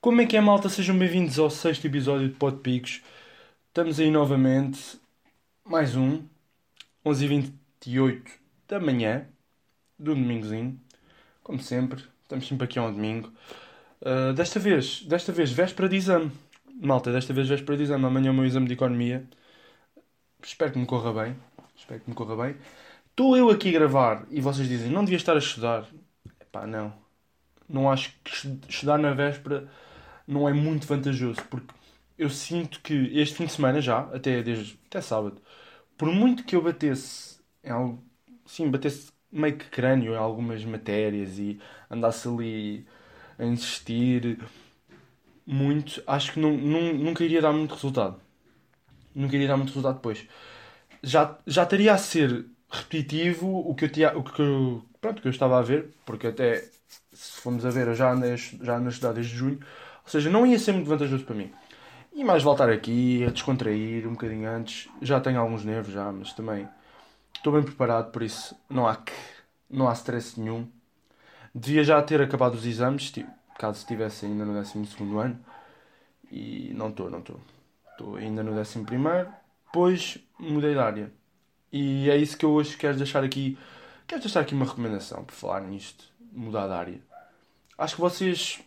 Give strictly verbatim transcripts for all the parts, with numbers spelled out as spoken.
Como é que é, malta? Sejam bem-vindos ao sexto episódio de Podpicos. Estamos aí novamente, mais um, onze e vinte e oito da manhã, do domingozinho. Como sempre, estamos sempre aqui ao domingo. Uh, desta vez, desta vez, véspera de exame. Malta, desta vez véspera de exame. Amanhã é o meu exame de Economia. Espero que me corra bem. Espero que me corra bem. Estou eu aqui a gravar e vocês dizem, não devia estar a estudar. Epá, não. Não acho que estudar na véspera não é muito vantajoso, porque eu sinto que este fim de semana já, até, desde, até sábado, por muito que eu batesse em algo, sim, batesse meio que crânio em algumas matérias e andasse ali a insistir muito, acho que não, não, nunca iria dar muito resultado. Nunca iria dar muito resultado depois. Já, já estaria a ser repetitivo o que eu, tinha, o que eu, pronto, o que eu estava a ver, porque até, se formos a ver, eu já ando a, já ando a estudar desde junho, ou seja, não ia ser muito vantajoso para mim. E mais voltar aqui a descontrair um bocadinho antes. Já tenho alguns nervos já, mas também estou bem preparado, por isso não há que, não há stress nenhum. Devia já ter acabado os exames, ti- caso estivesse ainda no décimo segundo ano. E não estou, não estou. Estou ainda no décimo primeiro, depois mudei de área. E é isso que eu hoje quero deixar aqui. Quero deixar aqui uma recomendação por falar nisto, mudar de área. Acho que vocês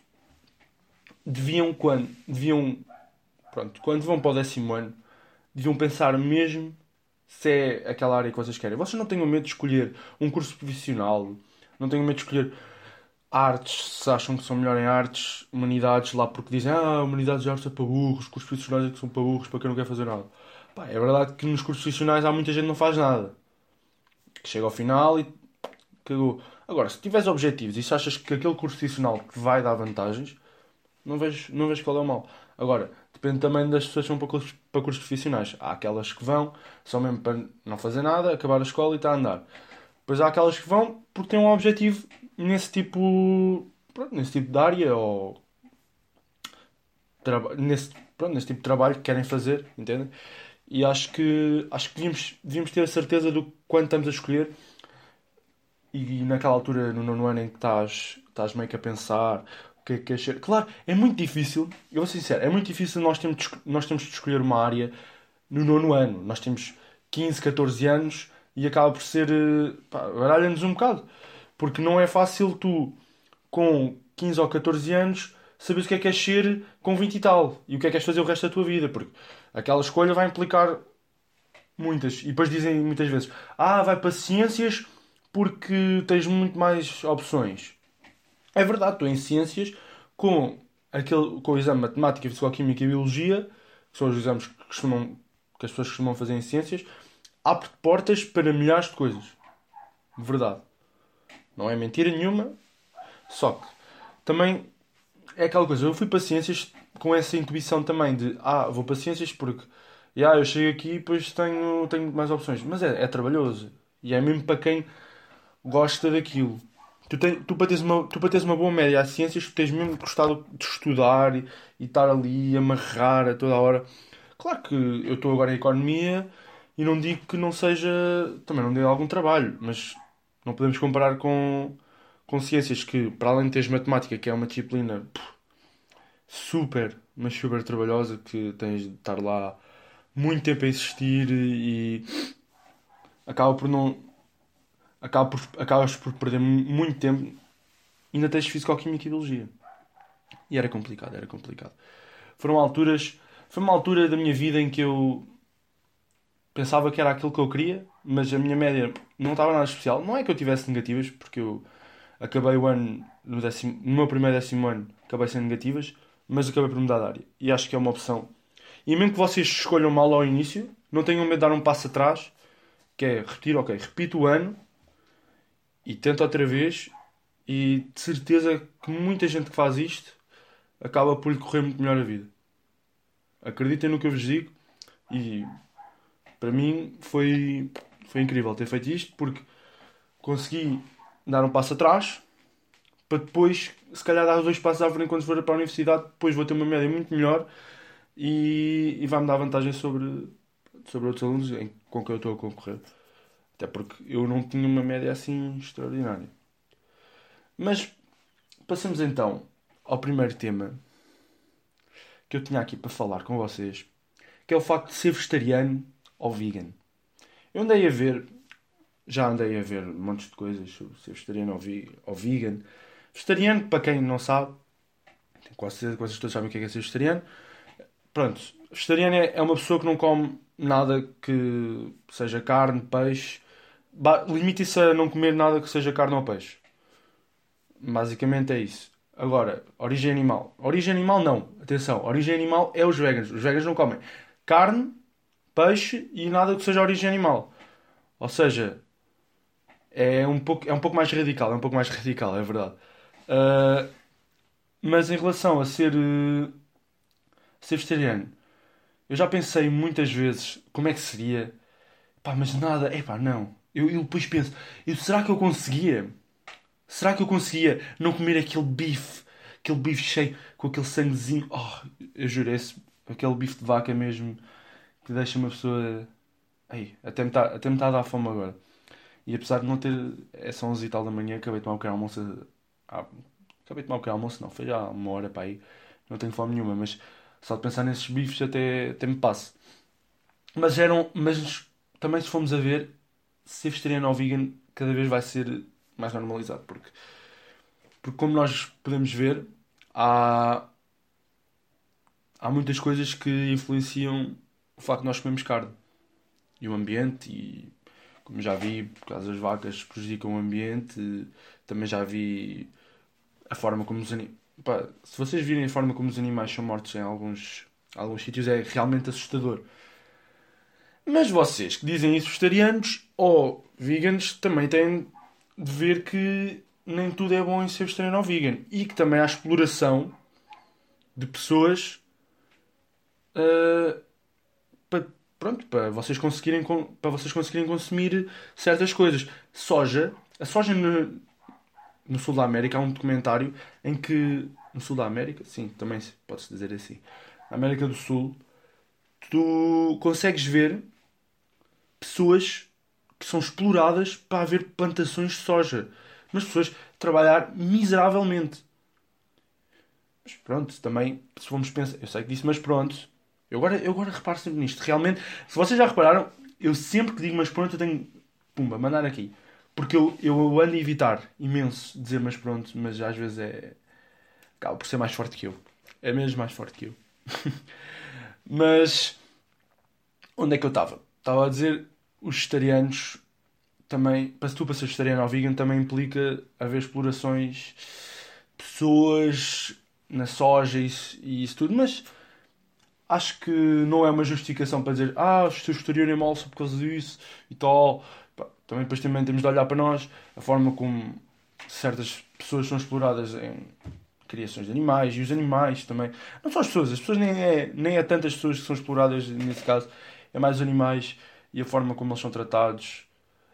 deviam quando, deviam, pronto, quando vão para o décimo ano, deviam pensar mesmo se é aquela área que vocês querem. Vocês não tenham medo de escolher um curso profissional, não tenham medo de escolher artes, se acham que são melhor em artes, humanidades, lá porque dizem, ah, humanidades e artes é para burros, cursos profissionais é que são para burros, para quem não quer fazer nada. Pá, é verdade que nos cursos profissionais há muita gente que não faz nada. Que chega ao final e cagou. Agora, se tiveres objetivos e se achas que aquele curso profissional te vai dar vantagens, não vejo, não vejo qual é o mal. Agora, depende também das pessoas que vão para cursos, para cursos profissionais. Há aquelas que vão só mesmo para não fazer nada, acabar a escola e está a andar. Depois há aquelas que vão porque têm um objetivo nesse tipo, pronto, nesse tipo de área ou traba- nesse, pronto, nesse tipo de trabalho que querem fazer, entendem? E acho que, acho que devíamos, devíamos ter a certeza do quanto estamos a escolher e naquela altura, no nono ano em que estás, estás meio que a pensar o que é que queres ser. Claro, é muito difícil, eu vou ser sincero, é muito difícil nós termos, de esco- nós temos de escolher uma área no nono ano. Nós temos quinze catorze anos e acaba por ser. eh, Pá, baralha-nos um bocado. Porque não é fácil tu, com quinze ou catorze anos, saberes o que é que queres ser com vinte e tal. E o que é que queres fazer o resto da tua vida. Porque aquela escolha vai implicar muitas. E depois dizem muitas vezes: Ah, vai para ciências porque tens muito mais opções. É verdade, estou em ciências com, aquele, com o exame de matemática, físico-química e biologia, que são os exames que, costumam, que as pessoas costumam fazer em ciências, abre portas para milhares de coisas. Verdade. Não é mentira nenhuma. Só que também é aquela coisa. Eu fui para ciências com essa intuição também de ah, vou para ciências porque ah, eu chego aqui e depois tenho, tenho mais opções. Mas é, é trabalhoso. E é mesmo para quem gosta daquilo. Tu, tem, tu, para teres uma, tu para teres uma boa média às ciências, tu tens mesmo gostado de estudar e, e estar ali a amarrar a toda a hora. Claro que eu estou agora em economia e não digo que não seja. Também não dê algum trabalho, mas não podemos comparar com, com ciências que, para além de teres matemática, que é uma disciplina pff, super, mas super trabalhosa, que tens de estar lá muito tempo a existir e acaba por não. Acaba por, acabas por perder muito tempo e ainda tens Fisicoquímica e Biologia. E era complicado, era complicado. Foram alturas. Foi uma altura da minha vida em que eu pensava que era aquilo que eu queria, mas a minha média não estava nada especial. Não é que eu tivesse negativas, porque eu acabei o ano, no, décimo, no meu primeiro décimo ano, acabei sem negativas, mas acabei por mudar de área. E acho que é uma opção. E mesmo que vocês escolham mal ao início, não tenham medo de dar um passo atrás, que é repetir, ok, repito o ano e tento outra vez, e de certeza que muita gente que faz isto acaba por lhe correr muito melhor a vida. Acreditem no que eu vos digo e para mim foi, foi incrível ter feito isto porque consegui dar um passo atrás para depois, se calhar, dar os dois passos à frente quando for para a universidade. Depois vou ter uma média muito melhor e, e vai-me dar vantagem sobre, sobre outros alunos em- com quem eu estou a concorrer. Até porque eu não tinha uma média assim extraordinária. Mas passemos então ao primeiro tema. que eu tinha aqui para falar com vocês, que é o facto de ser vegetariano ou vegan. Eu andei a ver, já andei a ver montes de coisas sobre ser vegetariano ou, vi, ou vegan. Vegetariano, para quem não sabe, tenho quase certeza que vocês todos sabem o que é, que é ser vegetariano. Pronto, vegetariano é, é uma pessoa que não come nada que seja carne, peixe. Ba- Limite-se a não comer nada que seja carne ou peixe. Basicamente é isso. Agora, origem animal. Origem animal não. Atenção, origem animal é os veganos. Os veganos não comem carne, peixe e nada que seja origem animal. Ou seja, é um pouco, é um pouco mais radical. É um pouco mais radical, é verdade. Ah, mas em relação a ser, eh, ser vegetariano, eu já pensei muitas vezes como é que seria. Pá, mas nada, epá, não. Eu, eu depois penso, eu, será que eu conseguia? Será que eu conseguia não comer aquele bife, aquele bife cheio, com aquele sanguezinho? Oh, eu juro, esse, aquele bife de vaca mesmo, que deixa uma pessoa... Ai, até me está até me tá a dar fome agora. E apesar de não ter... É só onze e tal da manhã, acabei de tomar um pequeno almoço... ah, acabei de tomar um pequeno almoço, não, foi já uma hora para aí. Não tenho fome nenhuma, mas só de pensar nesses bifes até, até me passo. Mas eram... Mas também se formos a ver, ser vegetariano ou vegan cada vez vai ser mais normalizado, porque... Porque como nós podemos ver, há, há muitas coisas que influenciam o facto de nós comermos carne. E o ambiente, e como já vi, por causa das vacas prejudicam o ambiente, também já vi a forma como os animais... Se vocês virem a forma como os animais são mortos em alguns, alguns sítios, é realmente assustador. Mas vocês que dizem isso, vegetarianos ou veganos, também têm de ver que nem tudo é bom em ser vegetariano ou vegan. E que também há exploração de pessoas ah, para, pronto, para vocês conseguirem, con- para vocês conseguirem consumir certas coisas. Soja, a soja no, no sul da América há um documentário em que... No sul da América? Sim, também se- pode-se dizer assim. Na América do Sul, tu consegues ver pessoas que são exploradas para haver plantações de soja. Mas pessoas trabalhar miseravelmente. Mas pronto, também, se formos pensar, eu sei que disse, mas pronto. Eu agora, eu agora reparo sempre nisto. Realmente, se vocês já repararam, eu sempre que digo mas pronto, eu tenho, pumba, mandar aqui. Porque eu, eu ando a evitar imenso dizer mas pronto, mas às vezes é. Acaba por ser mais forte que eu. É mesmo mais forte que eu. Mas, onde é que eu estava? Estava a dizer, os vegetarianos também, para tu para ser vegetariano ou vegan, também implica haver explorações, pessoas na soja e isso, e isso tudo, mas acho que não é uma justificação para dizer ah, ser vegetariano é mau só por causa disso e tal. Pá, também depois também temos de olhar para nós, a forma como certas pessoas são exploradas em criações de animais e os animais também. Não só as pessoas, as pessoas nem é, nem é tantas pessoas que são exploradas nesse caso, é mais os animais e a forma como eles são tratados.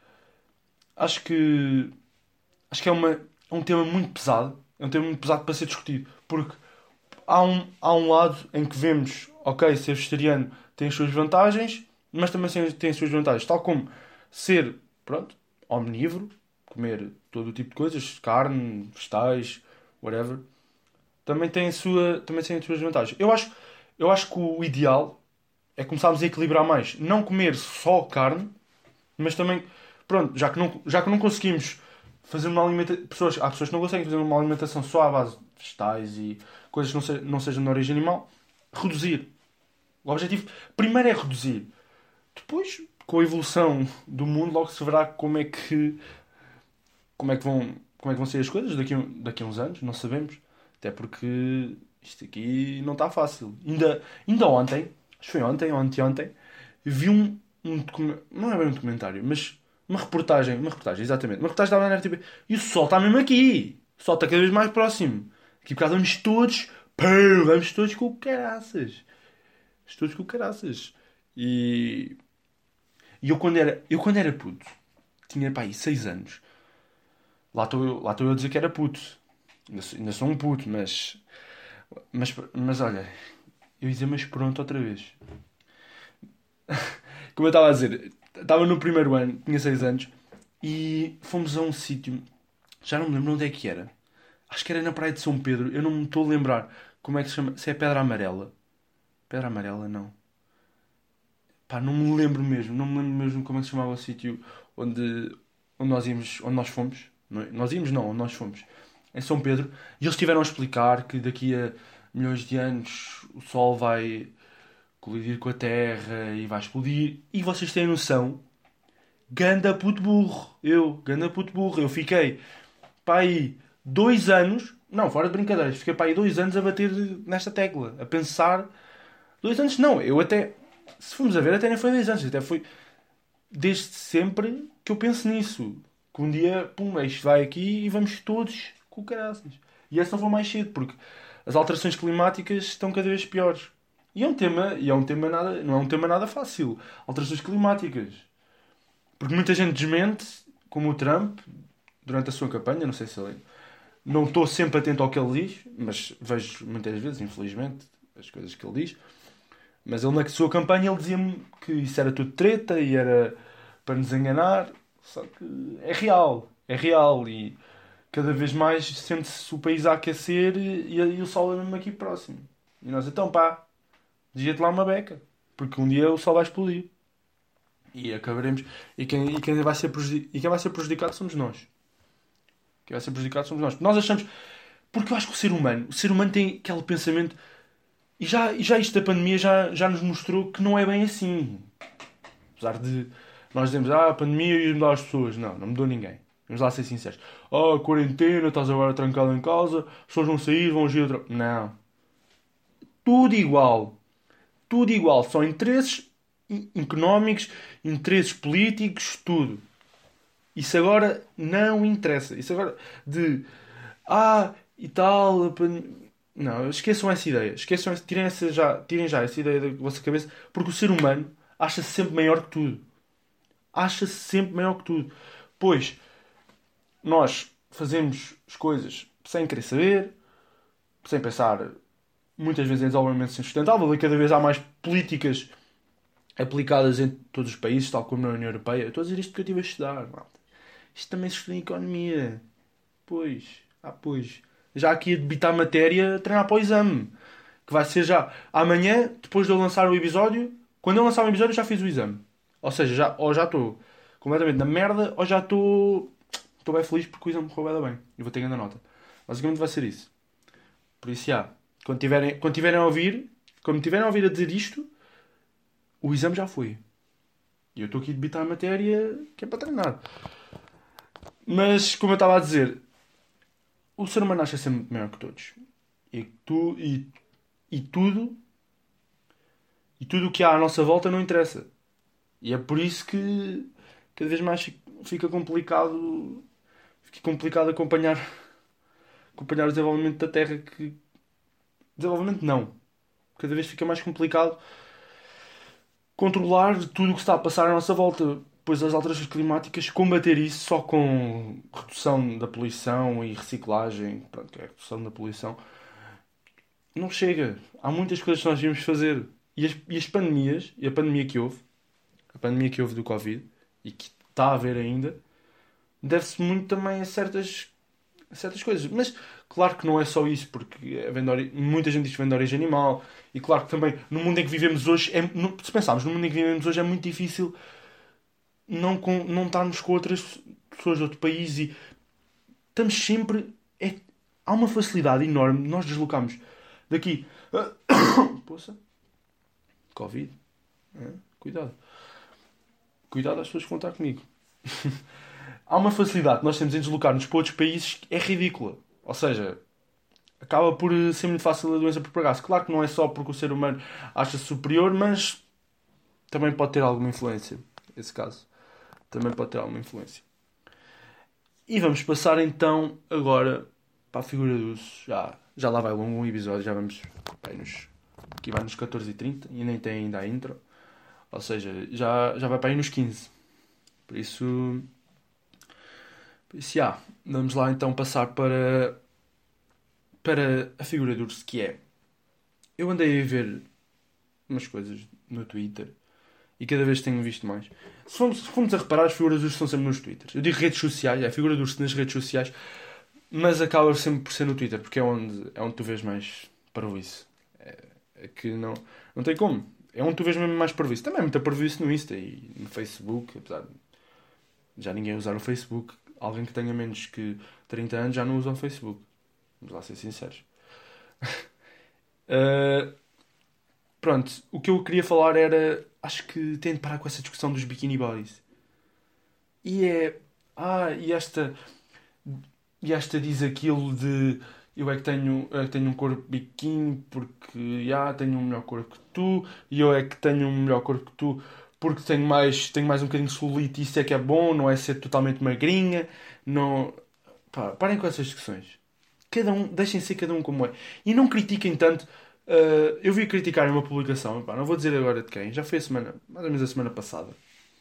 Acho que acho que é, uma, é um tema muito pesado. É um tema muito pesado para ser discutido. Porque há um, há um lado em que vemos, ok, ser vegetariano tem as suas vantagens, mas também tem tem as suas vantagens. Tal como ser, pronto, omnívoro, comer todo o tipo de coisas, carne, vegetais, whatever, também tem a sua, também tem as suas vantagens. Eu acho, eu acho que o ideal é começarmos a equilibrar mais. Não comer só carne, mas também, pronto, já que não, já que não conseguimos fazer uma alimentação. Pessoas, há pessoas que não conseguem fazer uma alimentação só à base de vegetais e coisas que não, se, não sejam de origem animal, reduzir. O objetivo primeiro é reduzir. Depois, com a evolução do mundo, logo se verá como é que, como é que vão, como é que vão ser as coisas daqui, a- daqui a uns anos, não sabemos. Até porque isto aqui não está fácil. Ainda, ainda ontem, acho que foi ontem ou anteontem, vi um, um documentário, não é bem um documentário, mas uma reportagem, uma reportagem, exatamente, uma reportagem da R T P. E o sol está mesmo aqui. O sol está cada vez mais próximo. Aqui por causa vamos todos, pô, vamos todos com o caraças. Vamos todos com o caraças. E, e eu quando era, eu quando era puto, tinha pá, aí seis anos. Lá estou eu, lá estou eu a dizer que era puto. Ainda sou, ainda sou um puto, mas, mas, mas olha, eu ia dizer mas pronto outra vez. Como eu estava a dizer, estava no primeiro ano, tinha seis anos, e fomos a um sítio, já não me lembro onde é que era. Acho que era na Praia de São Pedro, eu não me estou a lembrar como é que se chama, se é Pedra Amarela. Pedra Amarela, não. Pá, não me lembro mesmo. Não me lembro mesmo como é que se chamava o sítio onde, onde nós íamos, onde nós fomos. Não é? Nós íamos, não, onde nós fomos. Em São Pedro. E eles tiveram a explicar que daqui a milhões de anos o Sol vai colidir com a Terra e vai explodir. E vocês têm noção? Ganda puto burro. Eu, ganda puto burro. Eu fiquei, pá, aí dois anos. Não, fora de brincadeiras. Fiquei, pá, aí dois anos a bater nesta tecla. A pensar. Dois anos não. Eu até. Se formos a ver, até nem foi dois anos. Até foi desde sempre que eu penso nisso. Que um dia, pum, isto vai aqui e vamos todos com caraças. E essa não foi mais cedo, porque as alterações climáticas estão cada vez piores. E é um tema, e é um tema nada, não é um tema nada fácil. Alterações climáticas. Porque muita gente desmente, como o Trump, durante a sua campanha, não sei se ele... Não estou sempre atento ao que ele diz, mas vejo muitas vezes, infelizmente, as coisas que ele diz. Mas ele na sua campanha ele dizia-me que isso era tudo treta e era para nos enganar. Só que é real, é real e cada vez mais sente-se o país a aquecer e, e o sol é mesmo aqui próximo. E nós, então pá, dizia-te lá uma beca, porque um dia o sol vai explodir. E acabaremos. E quem, e quem vai ser prejudi- e quem vai ser prejudicado somos nós. Quem vai ser prejudicado somos nós. Porque nós achamos. Porque eu acho que o ser humano, o ser humano tem aquele pensamento. E já, e já isto da pandemia já, já nos mostrou que não é bem assim. Apesar de nós dizemos, ah, a pandemia ia mudar as pessoas. Não, não mudou ninguém. Vamos lá ser sinceros. Oh, quarentena, estás agora trancado em casa, as pessoas vão sair, vão agir outra. Não. Tudo igual. Tudo igual. Só interesses e- económicos, interesses políticos, tudo. Isso agora não interessa. Isso agora de ah e tal. a pan- Não, esqueçam essa ideia. Esqueçam, essa- tirem, essa já, tirem já essa ideia da vossa cabeça, porque o ser humano acha-se sempre maior que tudo. Acha-se sempre maior que tudo. Pois nós fazemos as coisas sem querer saber, sem pensar muitas vezes em desenvolvimento sustentável e cada vez há mais políticas aplicadas em todos os países, tal como na União Europeia. Eu estou a dizer isto porque eu estive a estudar, malta. Isto também se estuda em economia. Pois, ah, pois. Já aqui a debitar matéria, a treinar para o exame. Que vai ser já amanhã, depois de eu lançar o episódio. Quando eu lançar o episódio, já fiz o exame. Ou seja, já, ou já estou completamente na merda, ou já estou. Estou bem feliz porque o exame correu bem. E vou ter grande nota. Basicamente vai ser isso. Por isso, já. Quando tiverem, quando tiverem a ouvir, quando tiverem a ouvir a dizer isto, o exame já foi. E eu estou aqui a debitar a matéria que é para treinar. Mas, como eu estava a dizer, o ser humano acha sempre muito maior que todos. E, tu, e, e tudo e tudo o que há à nossa volta não interessa. E é por isso que cada vez mais fi- fica complicado fica complicado acompanhar acompanhar o desenvolvimento da Terra que desenvolvimento não. Cada vez fica mais complicado controlar tudo o que está a passar à nossa volta. Pois as alterações climáticas, combater isso só com redução da poluição e reciclagem, pronto, que é a redução da poluição, não chega. Há muitas coisas que nós devíamos fazer. E as, e as pandemias, e a pandemia que houve, a pandemia que houve do Covid, e que está a haver ainda, deve-se muito também a certas, a certas coisas. Mas claro que não é só isso, porque é vem de ori- muita gente diz que vem de origem animal, e claro que também no mundo em que vivemos hoje, é, no- se pensarmos no mundo em que vivemos hoje, é muito difícil não, com, não estarmos com outras pessoas de outro país e estamos sempre. É, há uma facilidade enorme de nós deslocarmos daqui. Poça, Covid. É, cuidado. Cuidado às pessoas que vão estar comigo. Há uma facilidade que nós temos em deslocar-nos para outros países que é ridícula. Ou seja, acaba por eh, ser muito fácil a doença propagar-se. Claro que não é só porque o ser humano acha-se superior, mas também pode ter alguma influência. Esse caso. Também pode ter alguma influência. E vamos passar então agora para a figura do urso. Já, já lá vai longo um episódio, já vamos bem, nos, aqui vai nos catorze e trinta e nem tem ainda a intro. Ou seja, já, já vai para aí nos quinze. Por isso, por isso já, vamos lá então passar para, para a figura do urso que é. Eu andei a ver umas coisas no Twitter e cada vez tenho visto mais. Se formos, se formos a reparar, as figuras do urso estão sempre nos Twitters. Eu digo redes sociais, é a figura do urso nas redes sociais, mas acaba sempre por ser no Twitter, porque é onde, é onde tu vês mais parvoíce. É, É que não, não tem como. É onde tu vês mesmo mais parvoíce. Também é muita parvoíce no Insta e no Facebook, apesar de já ninguém usar o Facebook. Alguém que tenha menos que trinta anos já não usa o Facebook. Vamos lá ser sinceros. Uh, pronto, o que eu queria falar era... Acho que tenho de parar com essa discussão dos bikini bodies. E é... Ah, e esta... E esta diz aquilo de... Eu é que tenho, eu é que tenho um corpo biquíni porque já tenho um melhor corpo que tu. E eu é que tenho um melhor corpo que tu porque tenho mais, tenho mais um bocadinho de celulite. Isso é que é bom, não é ser totalmente magrinha. Não... Pá, parem com essas discussões. Cada um, deixem ser cada um como é. E não critiquem tanto. Uh, eu vi criticar uma publicação, pá, não vou dizer agora de quem, já foi a semana, mais ou menos a semana passada.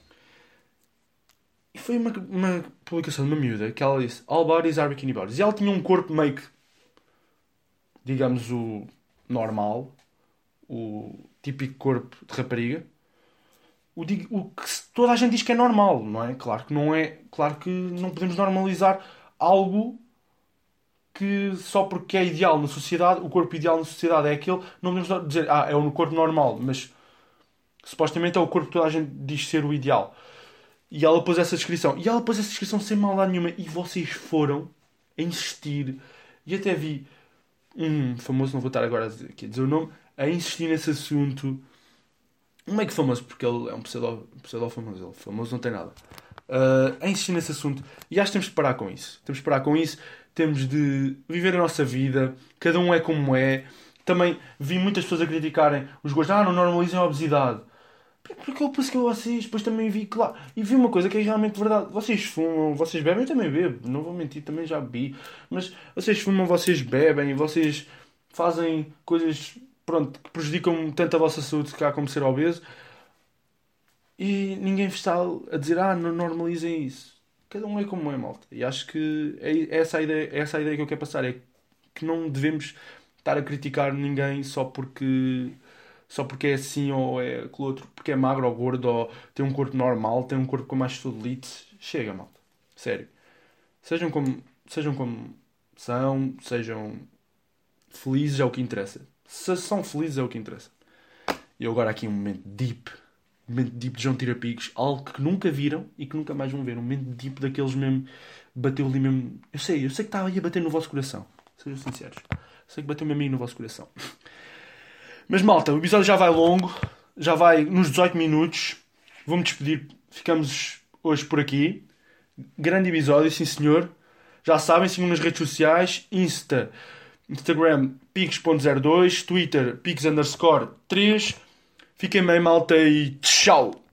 E foi uma, uma publicação de uma miúda que ela disse: All bodies are bikini bodies. E ela tinha um corpo meio que, digamos, o normal, o típico corpo de rapariga. O, di- o que se- toda a gente diz que é normal, não é? Claro que não é. Claro que não podemos normalizar algo que só porque é ideal na sociedade, o corpo ideal na sociedade é aquele, não podemos dizer, ah, é o corpo normal, mas supostamente é o corpo que toda a gente diz ser o ideal. E ela pôs essa descrição. E ela pôs essa descrição sem maldade nenhuma. E vocês foram a insistir. E até vi um famoso, não vou estar agora a dizer, aqui a dizer o nome, a insistir nesse assunto. Um meio que famoso, porque ele é um pseudo, pseudo famoso. Ele famoso não tem nada. Uh, a insistir nesse assunto. E acho que temos de parar com isso. Temos de parar com isso. Temos de viver a nossa vida. Cada um é como é. Também vi muitas pessoas a criticarem os gostos. Ah, não normalizem a obesidade. Porque eu penso que vocês... Depois também vi, claro. E vi uma coisa que é realmente verdade. Vocês fumam, vocês bebem. Eu também bebo. Não vou mentir, também já bebi. Mas vocês fumam, vocês bebem. Vocês fazem coisas, pronto, que prejudicam tanto a vossa saúde, cá como ser obeso. E ninguém está a dizer, ah, não normalizem isso. Cada um é como é, malta. E acho que é essa a ideia, é essa a ideia que eu quero passar. É que não devemos estar a criticar ninguém só porque, só porque é assim ou é aquele outro, porque é magro ou gordo ou tem um corpo normal, tem um corpo com mais celulite. Chega, malta. Sério. Sejam como, sejam como são, sejam felizes é o que interessa. Se são felizes é o que interessa. E agora aqui um momento deep. Um momento deep de João Tirapicos. Algo que nunca viram e que nunca mais vão ver. Um momento deep daqueles mesmo. Bateu ali mesmo. Eu sei, eu sei que estava aí a bater no vosso coração. Sejam sinceros. Sei que bateu mesmo aí no vosso coração. Mas malta, o episódio já vai longo. Já vai nos dezoito minutos. Vou-me despedir. Ficamos hoje por aqui. Grande episódio, sim senhor. Já sabem, sigam nas redes sociais. Insta, Instagram, pix ponto zero dois. Twitter, pix underscore três. Fiquem bem, malta, e tchau!